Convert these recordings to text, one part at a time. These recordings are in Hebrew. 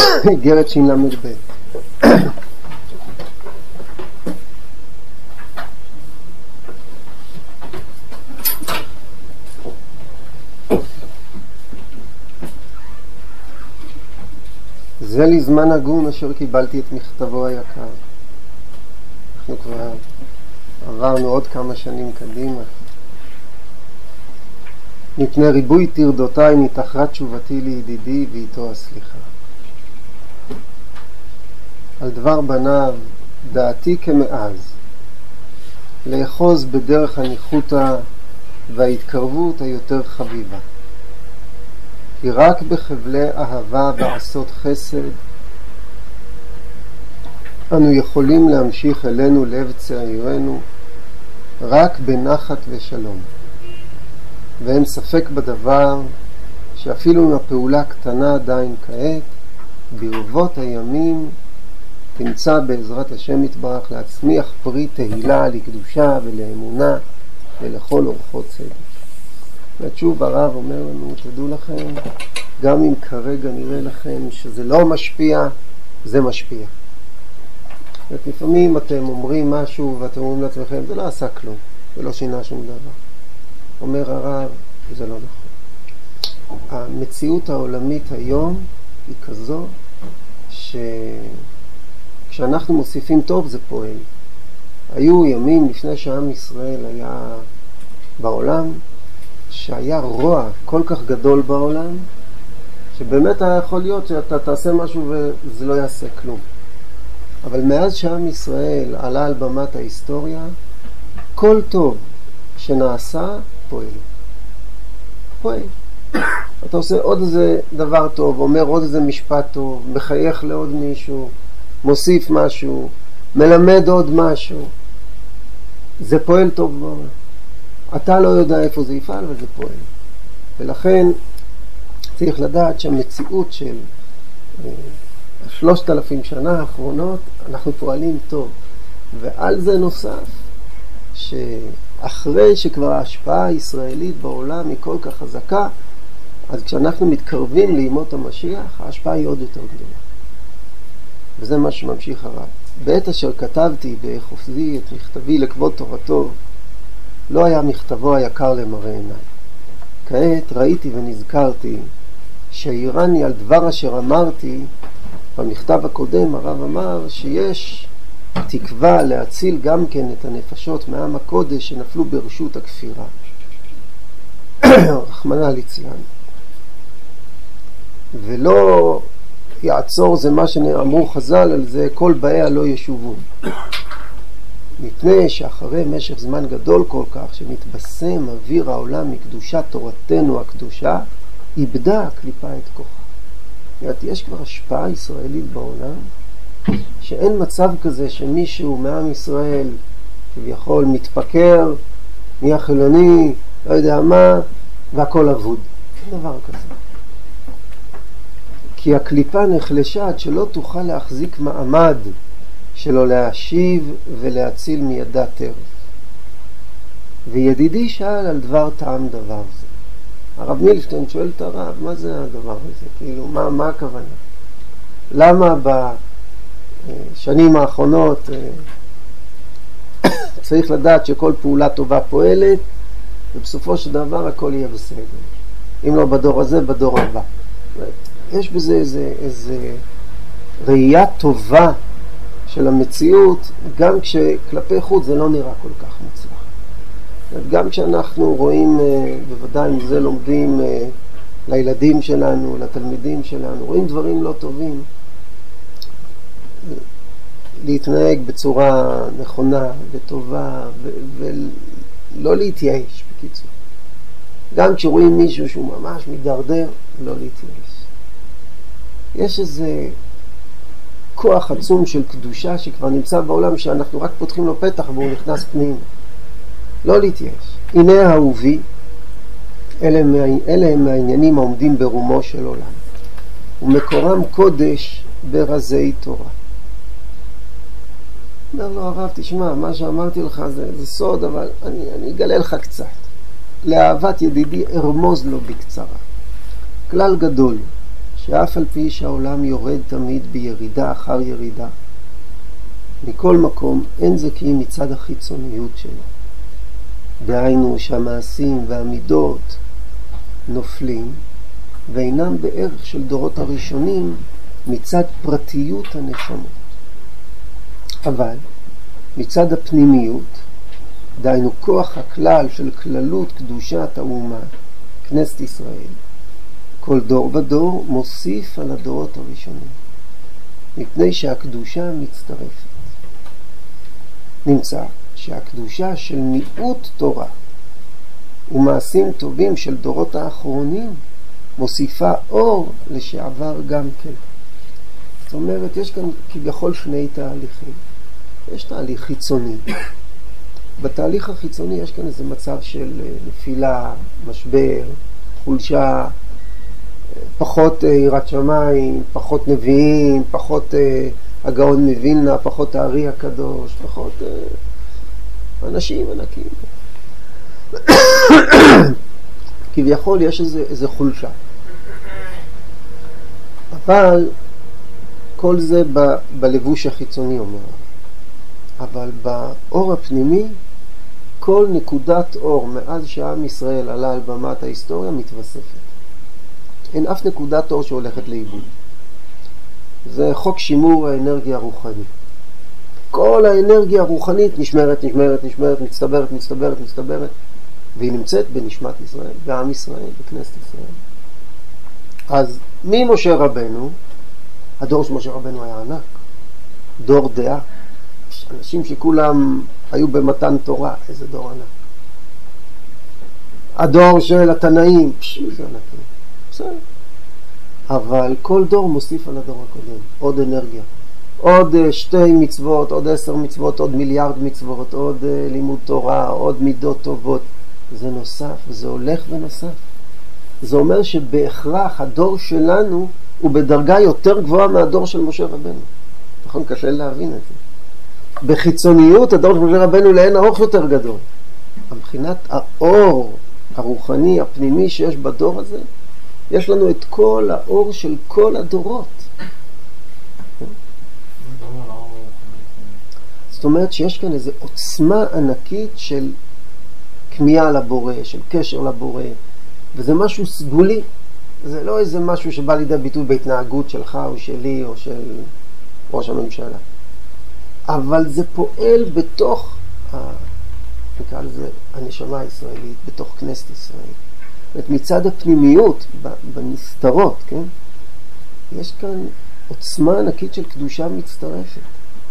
איגרת של"ב. זה לזמן הגון אשר קיבלתי את מכתבו היקר. אנחנו כבר עברנו עוד כמה שנים קדימה. מפני ריבוי תרדותיי נתאחרה תשובתי לידידי ואיתו הסליחה. על דבר בניו דעתי כמאז, לאחוז בדרך הניחותא וההתקרבות היותר חביבה. כי רק בחבלי אהבה ועשות חסד אנו יכולים להמשיך אלינו לב צעירנו רק בנחת ושלום. ואין ספק בדבר שאפילו אם הפעולה קטנה עדיין כעת, ברבות הימים תמצא בעזרת השם יתברך להצמיח פרי תהילה לקדושה ולאמונה ולכל אורחות צדק. ושוב הרב אומר לנו, תדעו לכם, גם אם כרגע נראה לכם שזה לא משפיע, זה משפיע. לפעמים אתם אומרים משהו ואתם אומרים לעצמכם, זה לא עשה כלום, זה לא שינה שום דבר. אומר הרב, זה לא נכון. המציאות העולמית היום היא כזו שכשאנחנו מוסיפים טוב זה פועל. היו ימים לפני שעם ישראל היה בעולם, שהיה רוע כל כך גדול בעולם, שבאמת היה יכול להיות שאתה תעשה משהו וזה לא יעשה כלום. אבל מאז שעם ישראל עלה על במת ההיסטוריה, כל טוב שנעשה פועל. פועל. אתה עושה עוד איזה דבר טוב, אומר עוד איזה משפט טוב, מחייך לעוד מישהו, מוסיף משהו, מלמד עוד משהו. זה פועל טוב בעולם. אתה לא יודע איפה זה יפעל, אבל זה פועל. ולכן צריך לדעת שהמציאות של 3,000 שנה האחרונות, אנחנו פועלים טוב. ועל זה נוסף, שאחרי שכבר ההשפעה הישראלית בעולם היא כל כך חזקה, אז כשאנחנו מתקרבים לימות המשיח, ההשפעה היא עוד יותר גדולה. וזה מה שממשיך הרב. בעת אשר כתבתי בחופזי את מכתבי לכבוד תורתו, לא היה מכתבו היקר למראה עיניי. כעת ראיתי ונזכרתי שהעירני על דבר אשר אמרתי, במכתב הקודם הרב אמר שיש תקווה להציל גם כן את הנפשות מעם הקודש שנפלו ברשות הכפירה. רחמנא ליצלן. ולא יעצור זה מה שאמרו חז"ל על זה, כל באיה לא ישובו. מפני שאחרי משך זמן גדול כל כך שמתבשם אוויר העולם מקדושת תורתנו הקדושה, איבדה הקליפה את כוחה. יש כבר השפעה ישראלית בעולם שאין מצב כזה שמישהו מעם ישראל כביכול מתפקר, נהיה חילוני, לא יודע מה, והכל אבוד. אין דבר כזה. כי הקליפה נחלשה עד שלא תוכל להחזיק מעמד שלא להשיב ולהציל מידה טרף. וידידי שאל על דבר טעם דבר זה. הרב מילשטיין שואל את הרב, מה זה הדבר הזה? כאילו, מה הכוונה? למה בשנים האחרונות צריך לדעת שכל פעולה טובה פועלת, ובסופו של דבר הכל יהיה בסדר. אם לא בדור הזה, בדור הבא. יש בזה איזה ראייה טובה של המציאות, גם כשכלפי חוץ זה לא נראה כל כך מוצלח. גם כשאנחנו רואים, בוודאי מזה לומדים לילדים שלנו, לתלמידים שלנו, רואים דברים לא טובים, להתנהג בצורה נכונה וטובה ולא להתייאש בקיצור. גם כשרואים מישהו שהוא ממש מדרדר, לא להתייאש. יש איזה כוח עצום של קדושה שכבר נמצא בעולם שאנחנו רק פותחים לו פתח והוא נכנס פנימה. לא להתייאש. הנה האהובי, אלה הם העניינים העומדים ברומו של עולם. ומקורם קודש ברזי תורה. אומר לו הרב, תשמע, מה שאמרתי לך זה סוד, אבל אני אגלה לך קצת. לאהבת ידידי ארמוז לו בקצרה. כלל גדול, שאף על פי שהעולם יורד תמיד בירידה אחר ירידה, מכל מקום אין זה כי מצד החיצוניות שלו. דהיינו שהמעשים והמידות נופלים ואינם בערך של דורות הראשונים מצד פרטיות הנשמות. אבל מצד הפנימיות, דהיינו כוח הכלל של כללות קדושת האומה, כנסת ישראל, כל דור ודור מוסיף על הדורות הראשונים, מפני שהקדושה מצטרפת. נמצא שהקדושה של מיעוט תורה ומעשים טובים של דורות האחרונים מוסיפה אור לשעבר גם כן. זאת אומרת, יש כאן כביכול שני תהליכים. יש תהליך חיצוני. בתהליך החיצוני יש כאן איזה מצב של נפילה, משבר, חולשה, פחות יראת שמיים, פחות נביאים, פחות הגאון מווילנה, פחות הארי הקדוש, פחות אנשים ענקים. כביכול יש איזה חולשה. אבל כל זה בלבוש החיצוני אומר. אבל באור הפנימי, כל נקודת אור מאז שעם ישראל עלה על במת ההיסטוריה מתווספת. אין אף נקודת אור שהולכת לאיבוד. זה חוק שימור האנרגיה הרוחנית. כל האנרגיה הרוחנית נשמרת, מצטברת, והיא נמצאת בנשמת ישראל, בעם ישראל, בכנסת ישראל. אז ממשה רבנו, הדור של משה רבנו היה ענק, דור דעה, אנשים שכולם היו במתן תורה, איזה דור ענק. הדור של התנאים, זה ענקים, בסדר. אבל כל דור מוסיף על הדור הקודם, עוד אנרגיה. עוד 2 מצוות, עוד 10 מצוות, עוד מיליארד מצוות, עוד לימוד תורה, עוד מידות טובות. זה נוסף, זה הולך ונוסף. זה אומר שבהכרח הדור שלנו הוא בדרגה יותר גבוהה מהדור של משה רבנו. נכון, קשה להבין את זה. בחיצוניות הדור של משה רבנו לאין ארוך יותר גדול. מבחינת האור הרוחני הפנימי שיש בדור הזה, יש לנו את כל האור של כל הדורות. זאת אומרת שיש כאן איזו עוצמה ענקית של כמיהה לבורא, של קשר לבורא, וזה משהו סגולי. זה לא איזה משהו שבא לידי ביטוי בהתנהגות שלך או שלי או של ראש הממשלה. אבל זה פועל בתוך, נקרא לזה, הנשמה הישראלית, בתוך כנסת ישראל. מצד הפנימיות, בנסתרות, כן? יש כאן עוצמה ענקית של קדושה מצטרפת.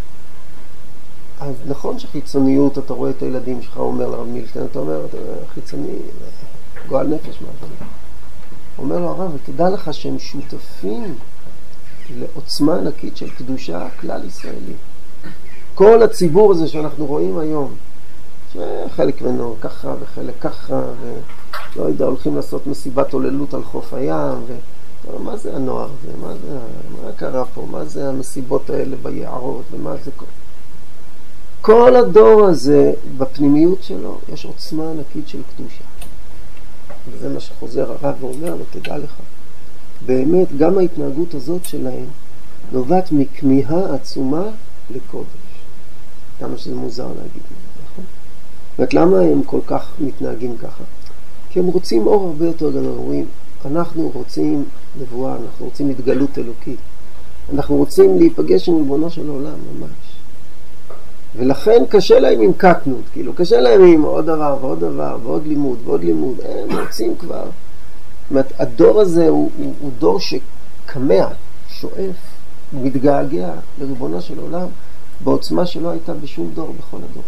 אז נכון שחיצוניות, אתה רואה את הילדים שלך, אומר לרב מילשטיין, אתה אומר, חיצוני, גועל נפש מהדברים. אומר לו הרב, ותדע לך שהם שותפים לעוצמה ענקית של קדושה כלל ישראלי. כל הציבור הזה שאנחנו רואים היום, שחלק ממנו ככה וחלק ככה, ולא יודע, הולכים לעשות מסיבת עוללות על חוף הים, מה זה הנוער הזה? מה קרה פה? מה זה המסיבות האלה ביערות? ומה זה כל? כל הדור הזה, בפנימיות שלו, יש עוצמה ענקית של קדושה. וזה מה שחוזר הרב ואומר, ותדע לך. באמת, גם ההתנהגות הזאת שלהם נובעת מכמיהה עצומה לקודש. כמה שזה מוזר להגיד, נכון? זאת למה הם כל כך מתנהגים ככה? כי הם רוצים אור הרבה יותר גדול. אומרים, אנחנו רוצים נבואה, אנחנו רוצים התגלות אלוקית. אנחנו רוצים להיפגש עם ריבונו של העולם, ממש. ולכן קשה להם עם קטנות, כאילו, קשה להם עם עוד דבר ועוד דבר ועוד לימוד ועוד לימוד. הם רוצים כבר. זאת אומרת, הדור הזה הוא דור שקמע, שואף, מתגעגע לריבונו של העולם, בעוצמה שלא הייתה בשום דור בכל הדורות.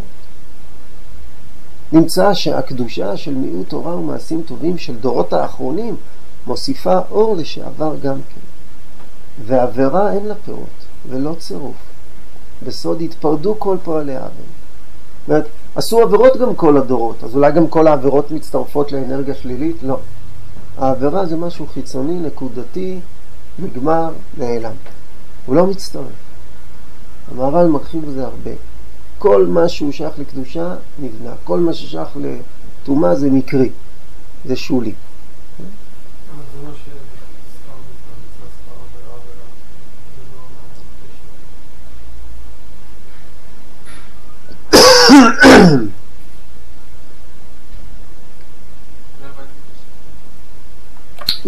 נמצא שהקדושה של מיעוט תורה ומעשים טובים של דורות האחרונים מוסיפה אור לשעבר גם כן. והעבירה אין לה פירות ולא צירוף. בסוד התפרדו כל פועלי העוון. זאת אומרת, עשו עבירות גם כל הדורות, אז אולי גם כל העבירות מצטרפות לאנרגיה שלילית? לא. העבירה זה משהו חיצוני, נקודתי, נגמר, נעלם. הוא לא מצטרף. המהר"ל מרחיב בזה הרבה. כל מה שהוא שייך לקדושה נבנה. כל מה ששייך לטומאה זה מקרי. זה שולי. זה מה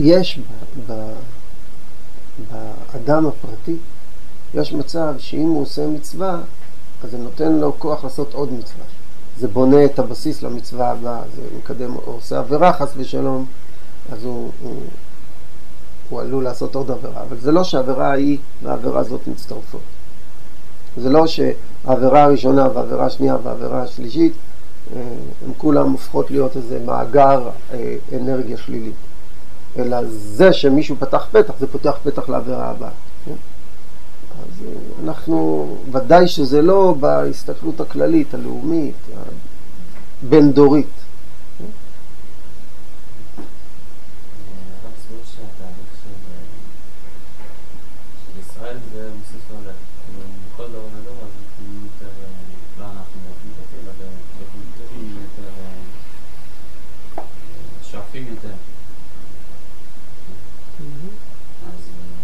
יש באדם הפרטי, יש מצב שאם הוא עושה מצווה, אז זה נותן לו כוח לעשות עוד מצווה. זה בונה את הבסיס למצווה הבאה, זה מקדם, הוא עושה עבירה חס ושלום, אז הוא עלול לעשות עוד עבירה. אבל זה לא שהעבירה ההיא והעבירה הזאת מצטרפות. זה לא שהעבירה הראשונה והעבירה השנייה והעבירה השלישית, הם כולם הופכות להיות איזה מאגר אנרגיה שלילית. אלא זה שמישהו פתח פתח, זה פותח פתח לעבירה הבאה. אז אנחנו, ודאי שזה לא בהסתכלות הכללית, הלאומית, בין דורית. רק סבור שהתהליך של ישראל זה מוסיף לו מכל דור לדור, אז אנחנו יותר, לא אנחנו באופן פרטי, אלא באופן כללי יותר שואפים יותר. אז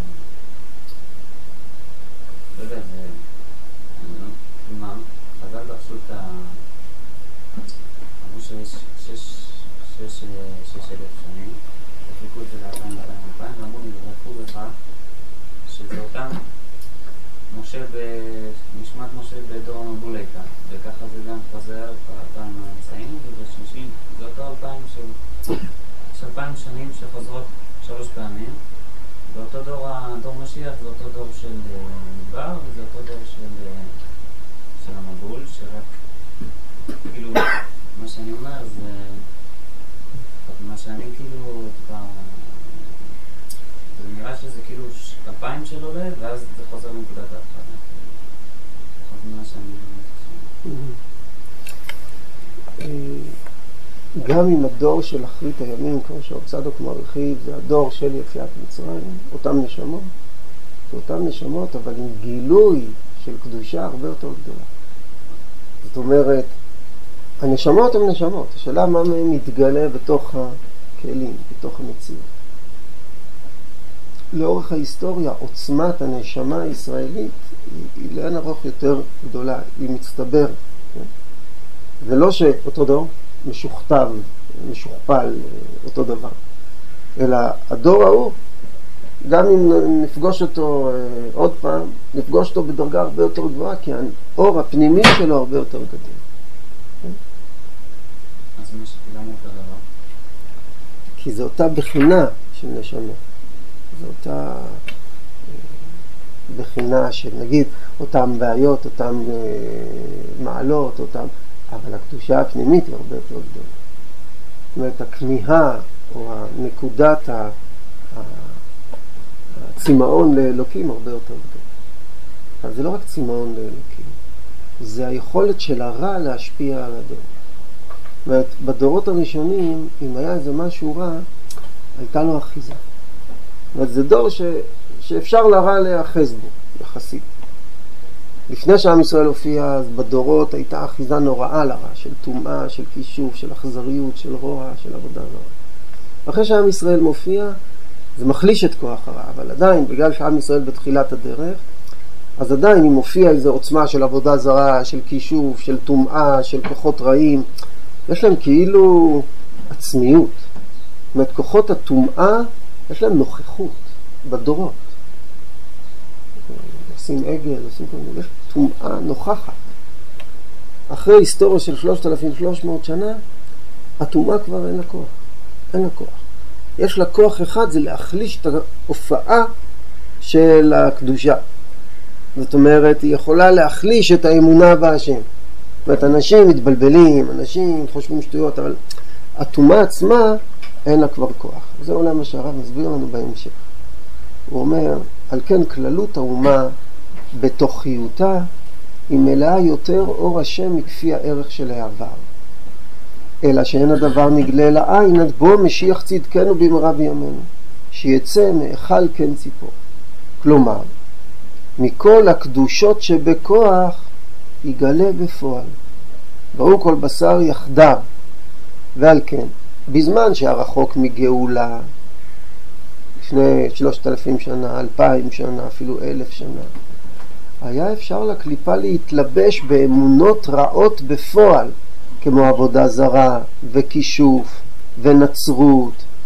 לא יודע, זה כלומר, חז"ל דרשו את אמרו שיש 6,000 שנים, תחלקו את זה ל-2,200, ואמרו נברכו בך שזה אותם נשמת משה בדור המבול הייתה, וככה זה גם חוזר בפעם המסעים, ובשלישים זה אותו 2,000 שנים שחוזרות 3 פעמים, ואותו דור משיח זה אותו דור של מדבר, וזה אותו דור של המבול, שרק כאילו מה שאני אומר זה מה שאני כאילו זה נראה שזה כאילו 2,000 של עולה, ואז זה חוזר לנקודת ההתחלה. זה מה שאני גם עם הדור של אחרית הימים, כמו שהרב מרחיב, זה הדור של יציאת מצרים, אותם נשמות, אבל עם גילוי של קדושה הרבה יותר גדולה. זאת אומרת, הנשמות הן נשמות, השאלה מה מהם מתגלה בתוך הכלים, בתוך המציאות. לאורך ההיסטוריה, עוצמת הנשמה הישראלית היא לאין ארוך יותר גדולה, היא מצטברת. כן? ולא שאותו דור משוכתב, משוכפל, אותו דבר. אלא הדור ההוא, גם אם נפגוש אותו עוד פעם, נפגוש אותו בדרגה הרבה יותר גבוהה, כי האור הפנימי שלו הרבה יותר גדול. אז מה שכולם אותו דבר? כי זו אותה בחינה של נשמה. זו אותה בחינה של, נגיד, אותם בעיות, אותם מעלות, אותם... אבל הקדושה הפנימית היא הרבה יותר גדולה. זאת אומרת, הכמיהה או נקודת הצמאון לאלוקים הרבה יותר גדולה. אבל זה לא רק צמאון לאלוקים, זה היכולת של הרע להשפיע על הדור. זאת אומרת, בדורות הראשונים, אם היה איזה משהו רע, הייתה לו אחיזה. זאת אומרת, זה דור שאפשר לרע להאחז בו, יחסית. לפני שעם ישראל הופיע, אז בדורות הייתה אחיזה נוראה לרע, של טומאה, של כישוף, של אכזריות, של רוע, של עבודה נוראה. אחרי שעם ישראל מופיע, זה מחליש את כוח הרע, אבל עדיין, בגלל שעם ישראל בתחילת הדרך, אז עדיין אם מופיע איזו עוצמה של עבודה זרה, של כישוף, של טומאה, של כוחות רעים, יש להם כאילו עצמיות. זאת אומרת, כוחות הטומאה, יש להם נוכחות בדורות. עושים עגל, עושים כל מיני, יש טומאה נוכחת. אחרי היסטוריה של 3,300 שנה, הטומאה כבר אין לה כוח. אין לה כוח. יש לה כוח אחד, זה להחליש את ההופעה של הקדושה. זאת אומרת, היא יכולה להחליש את האמונה בהשם. זאת אומרת, אנשים מתבלבלים, אנשים חושבים שטויות, אבל הטומאה עצמה אין לה כבר כוח. זה אולי מה שהרב מסביר לנו בהמשך. הוא אומר, על כן כללות האומה בתוכיותה היא מלאה יותר אור השם מכפי הערך של העבר. אלא שאין הדבר נגלה לעין עד בו משיח צדקנו במהרה בימינו, שיצא מאכל כן ציפור. כלומר, מכל הקדושות שבכוח יגלה בפועל. והוא כל בשר יחדיו. ועל כן, בזמן שהרחוק מגאולה, לפני 3,000 שנה, 2,000 שנה, אפילו 1,000 שנה, היה אפשר לקליפה להתלבש באמונות רעות בפועל, כמו עבודה זרה וכישוף ונצרות.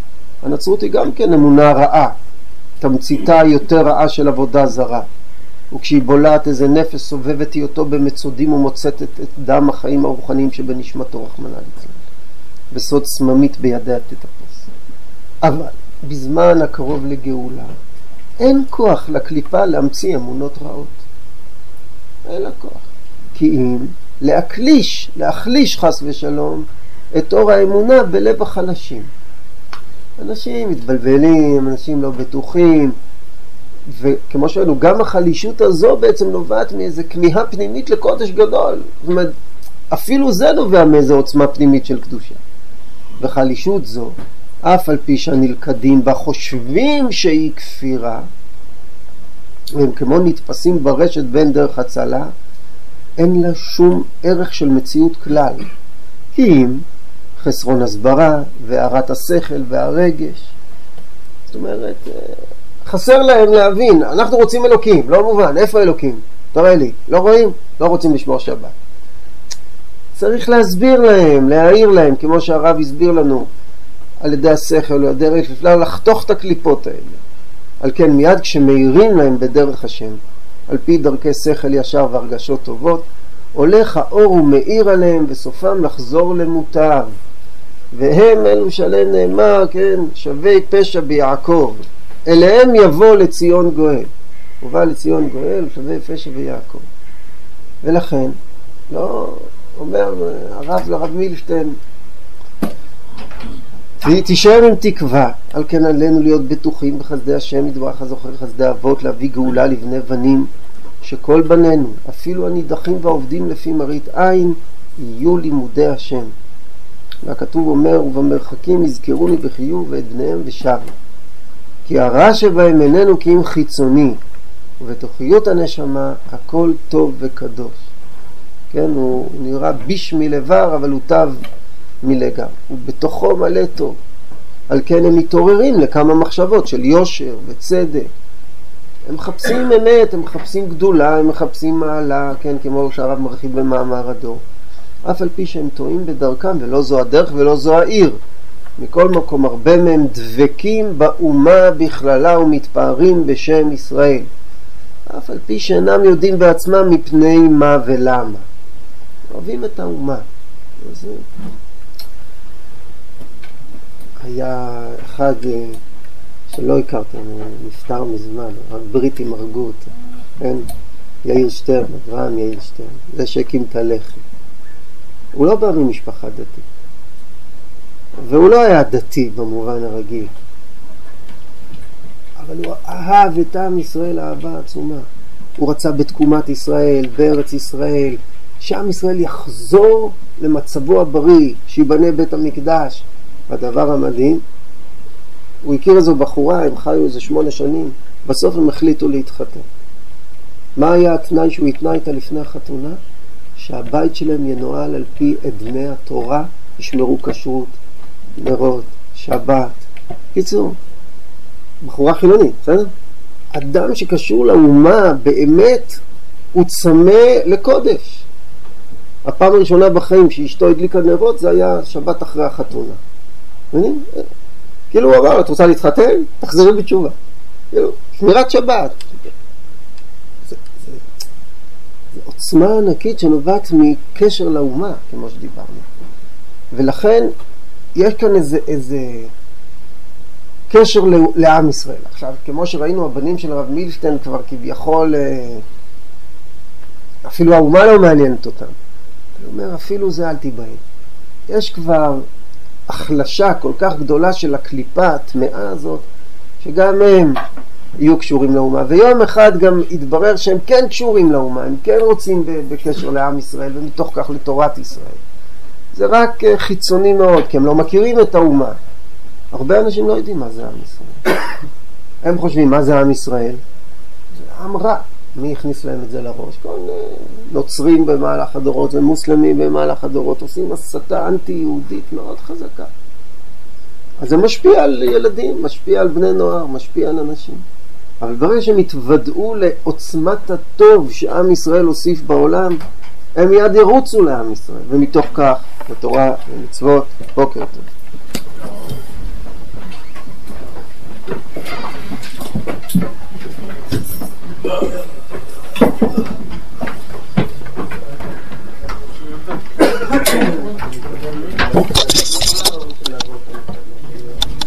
הנצרות היא גם כן אמונה רעה, תמציתה יותר רעה של עבודה זרה, וכשהיא בולעת איזה נפש סובבת היא אותו במצודים ומוצאת את דם החיים הרוחניים שבנשמתו רחמנא ליצלן, בסוד סממית בידיה תתפוס. אבל בזמן הקרוב לגאולה אין כוח לקליפה להמציא אמונות רעות, אין לה כוח, כי אם להחליש חס ושלום את אור האמונה בלב החלשים. אנשים מתבלבלים, אנשים לא בטוחים, וכמו שאלו, גם החלישות הזו בעצם נובעת מאיזו כמיהה פנימית לקודש גדול. זאת אומרת, אפילו זה נובע מאיזו עוצמה פנימית של קדושה. וחלישות זו, אף על פי שהנלכדים בה חושבים שהיא כפירה, והם כמו נתפסים ברשת בין דרך הצלה, אין לה שום ערך של מציאות כלל. כי אם חסרון הסברה והערת השכל והרגש, זאת אומרת, חסר להם להבין, אנחנו רוצים אלוקים, לא מובן, איפה אלוקים? תראה לי, לא רואים? לא רוצים לשמור שבת. צריך להסביר להם, להעיר להם, כמו שהרב הסביר לנו, על ידי השכל או הדרך, אפשר לחתוך את הקליפות האלה. על כן מיד כשמאירים להם בדרך השם, על פי דרכי שכל ישר והרגשות טובות, הולך האור ומאיר עליהם וסופם לחזור למוטב. והם אלו שעליהם נאמר, כן, שווה פשע ביעקב, אליהם יבוא לציון גואל. ובא לציון גואל, שווה פשע ביעקב. ולכן, לא, אומר הרב לרב מילשטיין, תישאר עם תקווה, על כן עלינו להיות בטוחים בחסדי השם יתברך הזוכר חסדי אבות, להביא גאולה לבני בנים, שכל בנינו, אפילו הנידחים והעובדים לפי מראית עין, יהיו לימודי השם. והכתוב אומר, ובמרחקים יזכרוני בחיוב ואת בניהם ושבו. כי הרע שבהם איננו כי אם חיצוני, ובתוכיות הנשמה הכל טוב וקדוש. כן, הוא נראה ביש מלבר, אבל הוא תו מלגר. הוא בתוכו מלא טוב. על כן הם מתעוררים לכמה מחשבות של יושר וצדק. הם מחפשים אמת, הם מחפשים גדולה, הם מחפשים מעלה, כן, כמו שהרב מרחיב במאמר הדור. אף על פי שהם טועים בדרכם, ולא זו הדרך ולא זו העיר. מכל מקום הרבה מהם דבקים באומה בכללה ומתפארים בשם ישראל. אף על פי שאינם יודעים בעצמם מפני מה ולמה. אוהבים את האומה. אז היה אחד שלא הכרתם, הוא נפטר מזמן, רק בריטים הרגו אותו. כן? יאיר שטרן, אברהם יאיר שטרן, זה שהקים את הלח"י. הוא לא בא ממשפחה דתית. והוא לא היה דתי במובן הרגיל. אבל הוא אהב את עם ישראל אהבה עצומה. הוא רצה בתקומת ישראל, בארץ ישראל, שעם ישראל יחזור למצבו הבריא, שיבנה בית המקדש. הדבר המדהים, הוא הכיר איזו בחורה, הם חיו איזה 8 שנים, בסוף הם החליטו להתחתן. מה היה התנאי שהוא התנה איתה לפני החתונה? שהבית שלהם ינועל על פי אדני התורה, ישמרו כשרות, נרות, שבת. קיצור, בחורה חילונית, בסדר? אדם שקשור לאומה באמת הוא צמא לקודש. הפעם הראשונה בחיים שאשתו הדליקה נרות זה היה שבת אחרי החתונה. כאילו הוא אמר, את רוצה להתחתן? תחזרי בתשובה. כאילו, שמירת שבת. זה עוצמה ענקית שנובעת מקשר לאומה, כמו שדיברנו. ולכן יש כאן איזה קשר לעם ישראל. עכשיו, כמו שראינו, הבנים של הרב מילשטיין כבר כביכול, אפילו האומה לא מעניינת אותם. הוא אומר, אפילו זה אל תיבהל. יש כבר החלשה כל כך גדולה של הקליפה, הטמאה הזאת, שגם הם יהיו קשורים לאומה. ויום אחד גם התברר שהם כן קשורים לאומה, הם כן רוצים בקשר לעם ישראל, ומתוך כך לתורת ישראל. זה רק חיצוני מאוד, כי הם לא מכירים את האומה. הרבה אנשים לא יודעים מה זה עם ישראל. הם חושבים, מה זה עם ישראל? זה עם רע. מי הכניס להם את זה לראש? כל נוצרים במהלך הדורות ומוסלמים במהלך הדורות עושים הסתה אנטי-יהודית מאוד חזקה. אז זה משפיע על ילדים, משפיע על בני נוער, משפיע על אנשים. אבל ברגע שהם התוודעו לעוצמת הטוב שעם ישראל הוסיף בעולם, הם מיד ירוצו לעם ישראל, ומתוך כך, בתורה ומצוות, בוקר טוב. בבקשה.